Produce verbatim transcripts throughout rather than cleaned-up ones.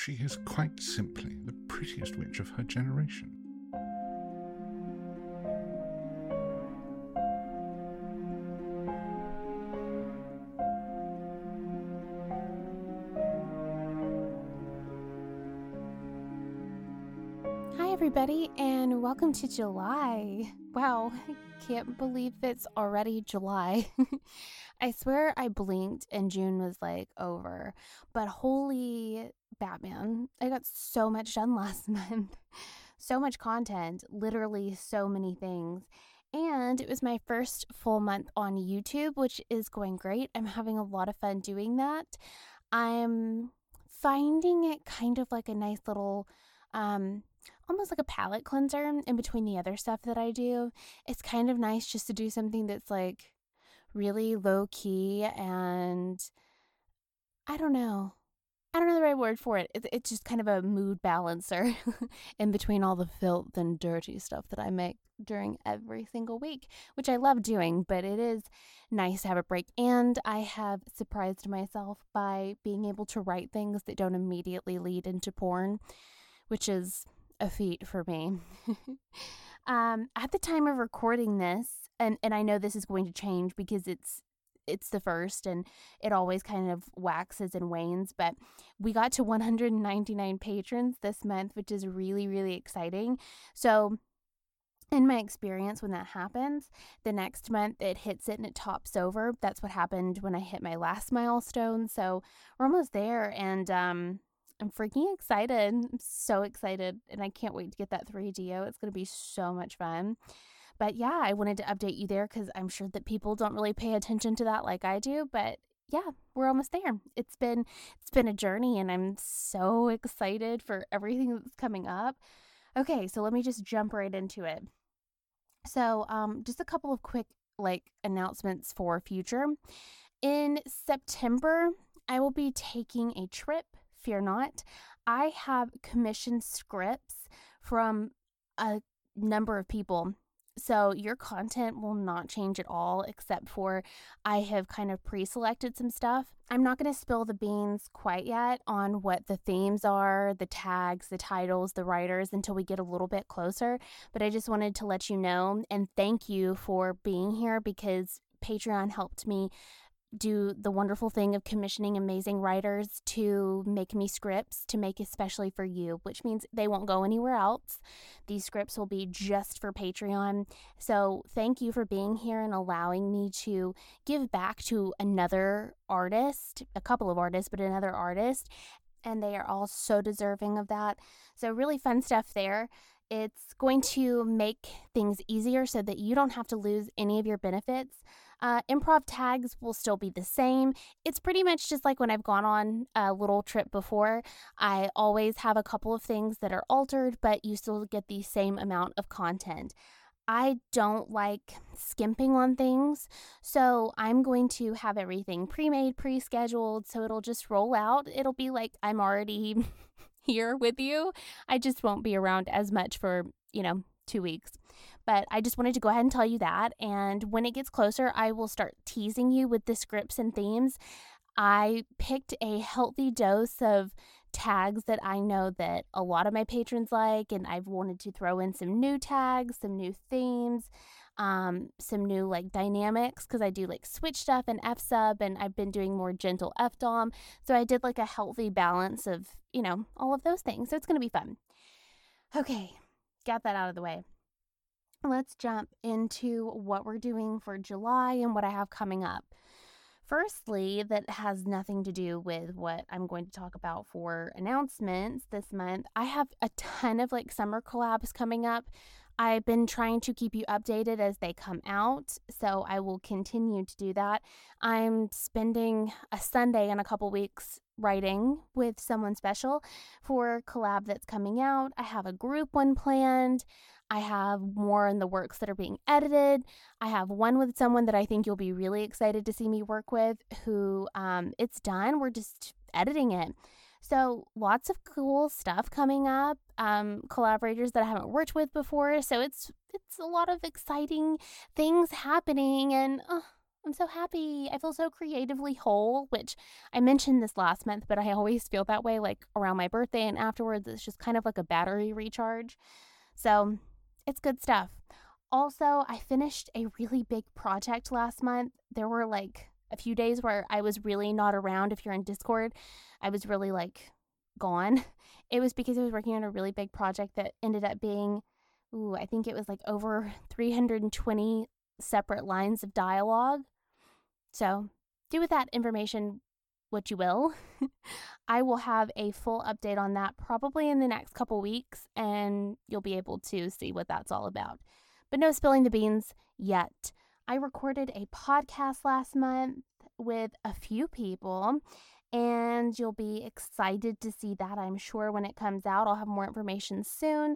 She is quite simply the prettiest witch of her generation. Hi, everybody, and welcome to July. Wow, I can't believe it's already July. I swear I blinked and June was like over, but holy Batman, I got so much done last month. So much content, literally so many things. And it was my first full month on YouTube, which is going great. I'm having a lot of fun doing that. I'm finding it kind of like a nice little, um, almost like a palate cleanser in between the other stuff that I do. It's kind of nice just to do something that's like really low key and I don't know. I don't know the right word for it. It's, it's just kind of a mood balancer in between all the filth and dirty stuff that I make during every single week, which I love doing, but it is nice to have a break. And I have surprised myself by being able to write things that don't immediately lead into porn, which is a feat for me. um, at the time of recording this, and, and I know this is going to change because it's it's the first and it always kind of waxes and wanes, but we got to one hundred ninety-nine patrons this month, which is really, really exciting. So in my experience, when that happens, the next month it hits it and it tops over. That's what happened when I hit my last milestone. So we're almost there, and um, I'm freaking excited. I'm so excited, and I can't wait to get that three D O. It's going to be so much fun. But yeah, I wanted to update you there because I'm sure that people don't really pay attention to that like I do. But yeah, we're almost there. It's been it's been a journey, and I'm so excited for everything that's coming up. Okay, so let me just jump right into it. So, um, just a couple of quick like announcements for future. In September, I will be taking a trip. Fear not. I have commissioned scripts from a number of people. So your content will not change at all, except for I have kind of pre-selected some stuff. I'm not going to spill the beans quite yet on what the themes are, the tags, the titles, the writers until we get a little bit closer. But I just wanted to let you know and thank you for being here because Patreon helped me do the wonderful thing of commissioning amazing writers to make me scripts to make especially for you, which means they won't go anywhere else. These scripts will be just for Patreon. So thank you for being here and allowing me to give back to another artist, a couple of artists, but another artist. And they are all so deserving of that. So really fun stuff there. It's going to make things easier so that you don't have to lose any of your benefits. Uh, improv tags will still be the same. It's pretty much just like when I've gone on a little trip before. I always have a couple of things that are altered, but you still get the same amount of content. I don't like skimping on things, so I'm going to have everything pre-made, pre-scheduled, so it'll just roll out. It'll be like I'm already here with you. I just won't be around as much for, you know, two weeks. But I just wanted to go ahead and tell you that, and when it gets closer, I will start teasing you with the scripts and themes. I picked a healthy dose of tags that I know that a lot of my patrons like, and I've wanted to throw in some new tags, some new themes, um, some new like dynamics, because I do like switch stuff and F-sub, and I've been doing more gentle F-dom. So I did like a healthy balance of, you know, all of those things. So it's going to be fun. Okay, got that out of the way. Let's jump into what we're doing for July and what I have coming up. Firstly, that has nothing to do with what I'm going to talk about for announcements this month. I have a ton of like summer collabs coming up. I've been trying to keep you updated as they come out, so I will continue to do that. I'm spending a Sunday in a couple weeks writing with someone special for a collab that's coming out. I have a group one planned. I have more in the works that are being edited. I have one with someone that I think you'll be really excited to see me work with who um, it's done. We're just editing it. So lots of cool stuff coming up, um, collaborators that I haven't worked with before. So it's it's a lot of exciting things happening, and uh, I'm so happy. I feel so creatively whole, which I mentioned this last month, but I always feel that way like around my birthday and afterwards. It's just kind of like a battery recharge. So it's good stuff. Also, I finished a really big project last month. There were like a few days where I was really not around. If you're in Discord, I was really like gone. It was because I was working on a really big project that ended up being, ooh, I think it was like over three hundred twenty separate lines of dialogue. So do with that information what you will. I will have a full update on that probably in the next couple weeks, and you'll be able to see what that's all about. But no spilling the beans yet. I recorded a podcast last month with a few people, and you'll be excited to see that, I'm sure, when it comes out. I'll have more information soon.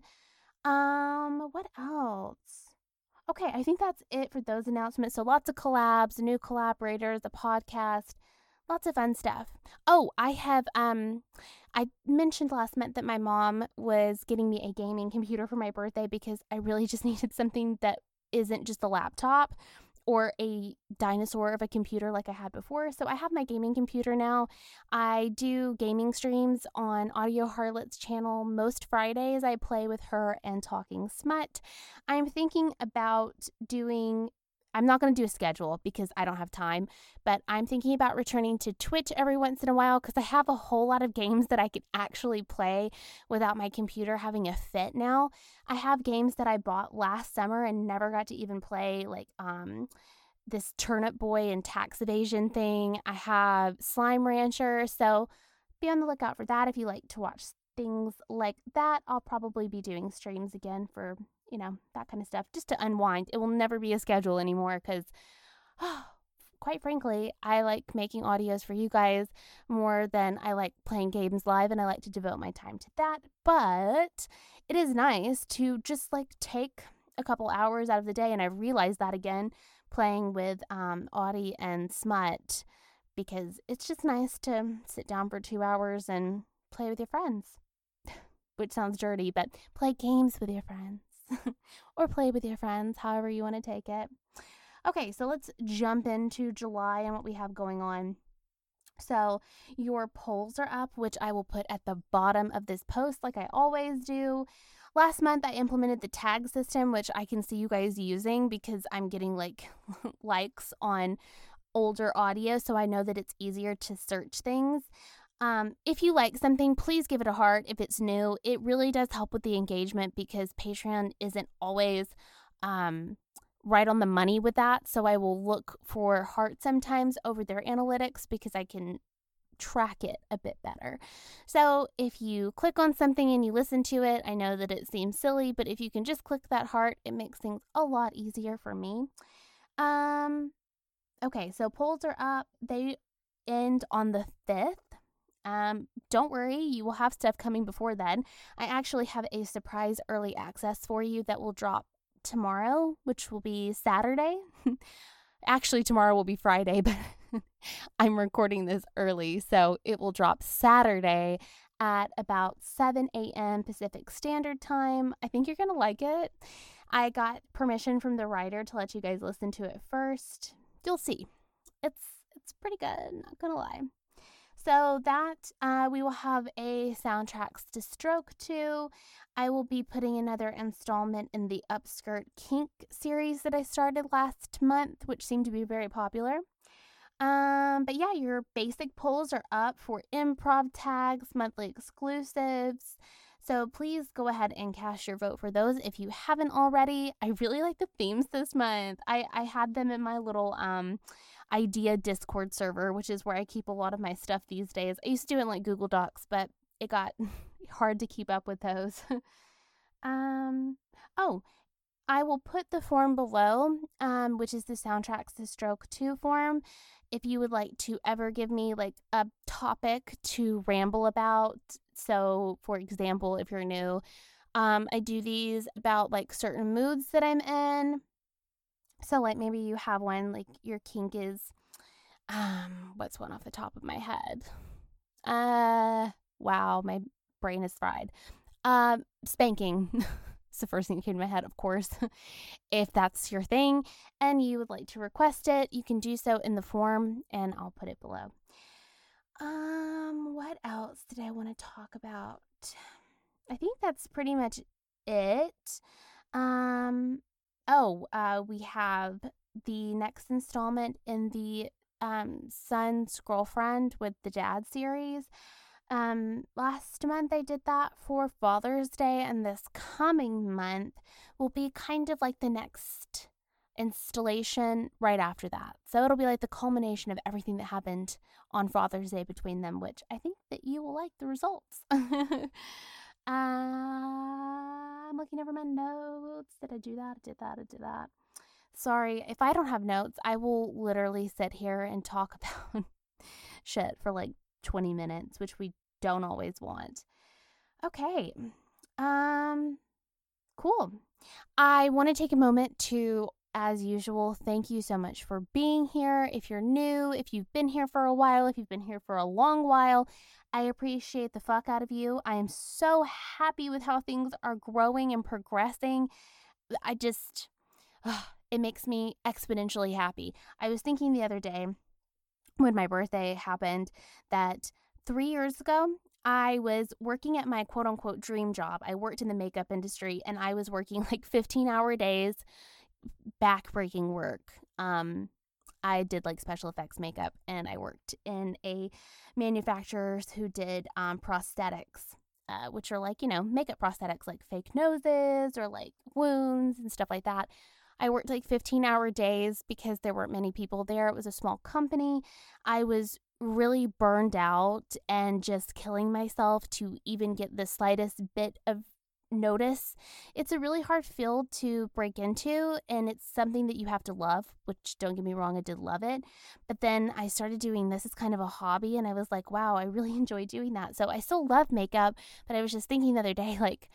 Um, what else? Okay, I think that's it for those announcements. So lots of collabs, new collaborators, a podcast, lots of fun stuff. Oh, I have, um, I mentioned last month that my mom was getting me a gaming computer for my birthday because I really just needed something that isn't just a laptop or a dinosaur of a computer like I had before. So I have my gaming computer now. I do gaming streams on Audio Harlot's channel. Most Fridays I play with her and Talking Smut. I'm thinking about doing, I'm not going to do a schedule because I don't have time, but I'm thinking about returning to Twitch every once in a while because I have a whole lot of games that I could actually play without my computer having a fit now. I have games that I bought last summer and never got to even play, like um, this Turnip Boy and tax evasion thing. I have Slime Rancher, so be on the lookout for that if you like to watch things like that. I'll probably be doing streams again for, you know, that kind of stuff, just to unwind. It will never be a schedule anymore because, oh, quite frankly, I like making audios for you guys more than I like playing games live, and I like to devote my time to that. But it is nice to just like take a couple hours out of the day, and I've realized that again playing with um, Audie and Smut, because it's just nice to sit down for two hours and play with your friends, which sounds dirty, but play games with your friends. Or play with your friends, however you want to take it. Okay, so let's jump into July and what we have going on. So your polls are up, which I will put at the bottom of this post like I always do. Last month, I implemented the tag system, which I can see you guys using because I'm getting like likes on older audio, so I know that it's easier to search things. Um, if you like something, please give it a heart. If it's new, it really does help with the engagement because Patreon isn't always um, right on the money with that. So I will look for hearts sometimes over their analytics because I can track it a bit better. So if you click on something and you listen to it, I know that it seems silly, but if you can just click that heart, it makes things a lot easier for me. Um, okay, so polls are up. They end on the fifth. Um, don't worry, you will have stuff coming before then. I actually have a surprise early access for you that will drop tomorrow, which will be Saturday. Actually, tomorrow will be Friday, but I'm recording this early, so it will drop Saturday at about seven a.m. Pacific Standard Time. I think you're going to like it. I got permission from the writer to let you guys listen to it first. You'll see. It's it's pretty good, not going to lie. So that uh, we will have a soundtracks to stroke to. I will be putting another installment in the Upskirt Kink series that I started last month, which seemed to be very popular. Um, but yeah, your basic polls are up for improv tags, monthly exclusives. So please go ahead and cast your vote for those if you haven't already. I really like the themes this month. I, I had them in my little um idea Discord server, which is where I keep a lot of my stuff these days. I used to do it in like Google Docs, but it got hard to keep up with those. um, oh, I will put the form below, um, which is the Soundtracks to Stroke two form. If you would like to ever give me like a topic to ramble about. So, for example, if you're new, um, I do these about like certain moods that I'm in. So, like maybe you have one like your kink is, um, what's one off the top of my head? Uh, wow, my brain is fried. Um, spanking. It's the first thing that came to my head, of course. If that's your thing and you would like to request it, you can do so in the form, and I'll put it below. Um, what else did I want to talk about? I think that's pretty much it. Um, oh, uh, we have the next installment in the um Son's Girlfriend with the Dad series. Um, last month I did that for Father's Day, and this coming month will be kind of like the next installation right after that. So it'll be like the culmination of everything that happened on Father's Day between them, which I think that you will like the results. uh, I'm looking over my notes. Did I do that? I did that. I did that. Sorry, if I don't have notes, I will literally sit here and talk about shit for like twenty minutes, which we don't always want. Okay. Um, cool. I want to take a moment to, as usual, thank you so much for being here. If you're new, if you've been here for a while, if you've been here for a long while, I appreciate the fuck out of you. I am so happy with how things are growing and progressing. I just, ugh, it makes me exponentially happy. I was thinking the other day when my birthday happened that three years ago, I was working at my quote unquote dream job. I worked in the makeup industry, and I was working like fifteen hour days, back-breaking work. Um, I did like special effects makeup, and I worked in a manufacturers who did um, prosthetics, uh, which are like, you know, makeup prosthetics like fake noses or like wounds and stuff like that. I worked like fifteen hour days because there weren't many people there. It was a small company. I was really burned out and just killing myself to even get the slightest bit of notice. It's a really hard field to break into, and it's something that you have to love, which, don't get me wrong, I did love it. But then I started doing this as kind of a hobby, and I was like, wow, I really enjoy doing that. So I still love makeup, but I was just thinking the other day, like,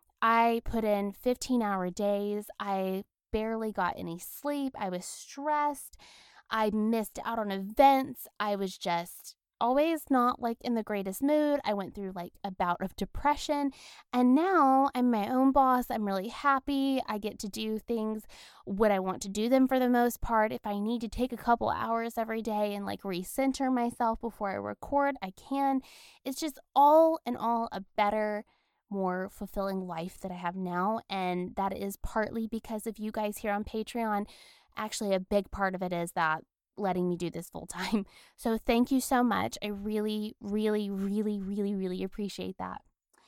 I put in fifteen hour days. I barely got any sleep. I was stressed. I missed out on events. I was just always not like in the greatest mood. I went through like a bout of depression, and now I'm my own boss. I'm really happy. I get to do things when I want to do them for the most part. If I need to take a couple hours every day and like recenter myself before I record, I can. It's just all in all a better, more fulfilling life that I have now, and that is partly because of you guys here on Patreon. Actually, a big part of it is that letting me do this full time. So thank you so much. I really, really, really, really, really appreciate that.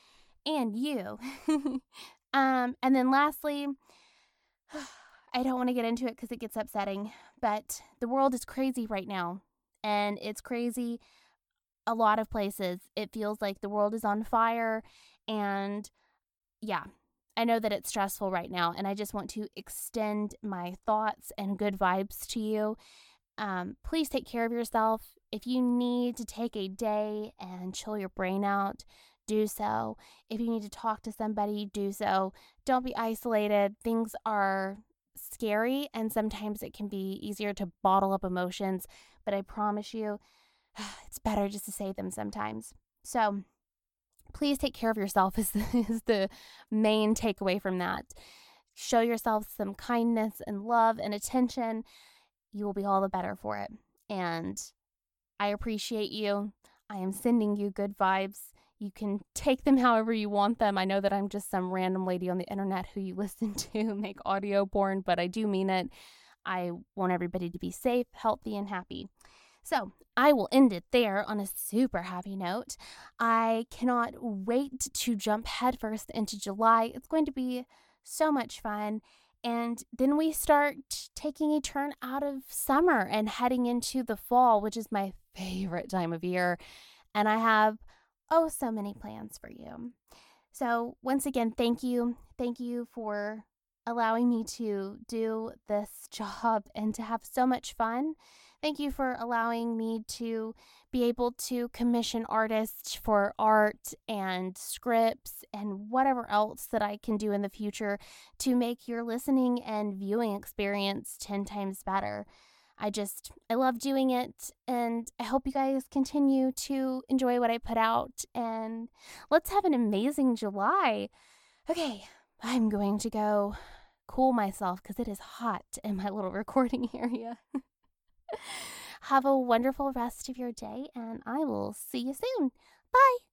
And you. um, and then lastly, I don't want to get into it because it gets upsetting, but the world is crazy right now, and it's crazy a lot of places. It feels like the world is on fire, and yeah, I know that it's stressful right now, and I just want to extend my thoughts and good vibes to you. Um, please take care of yourself. If you need to take a day and chill your brain out, do so. If you need to talk to somebody, do so. Don't be isolated. Things are scary, and sometimes it can be easier to bottle up emotions, but I promise you, it's better just to say them sometimes. So please take care of yourself is the, is the main takeaway from that. Show yourself some kindness and love and attention. You will be all the better for it. And I appreciate you. I am sending you good vibes. You can take them however you want them. I know that I'm just some random lady on the internet who you listen to make audio porn, but I do mean it. I want everybody to be safe, healthy, and happy. So I will end it there on a super happy note. I cannot wait to jump headfirst into July. It's going to be so much fun. And then we start taking a turn out of summer and heading into the fall, which is my favorite time of year. And I have, oh, so many plans for you. So once again, thank you. Thank you for allowing me to do this job and to have so much fun. Thank you for allowing me to be able to commission artists for art and scripts and whatever else that I can do in the future to make your listening and viewing experience ten times better. I just, I love doing it, and I hope you guys continue to enjoy what I put out, and let's have an amazing July. Okay, I'm going to go cool myself because it is hot in my little recording area. Have a wonderful rest of your day, and I will see you soon. Bye.